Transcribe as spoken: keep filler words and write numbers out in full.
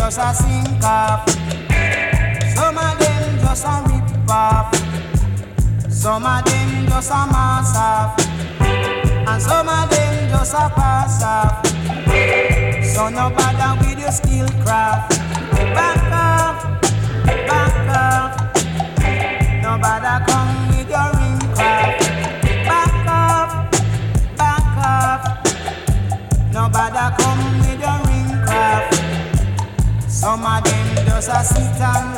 just a sink off. Some of them just a rip off. Some of them just a mass off. And some of them just a pass off. So no bother with your skill craft. Back off, back off. No bother come with your ring craft. Back off, back off. No bother come with your ring craft. Some of them just a sit and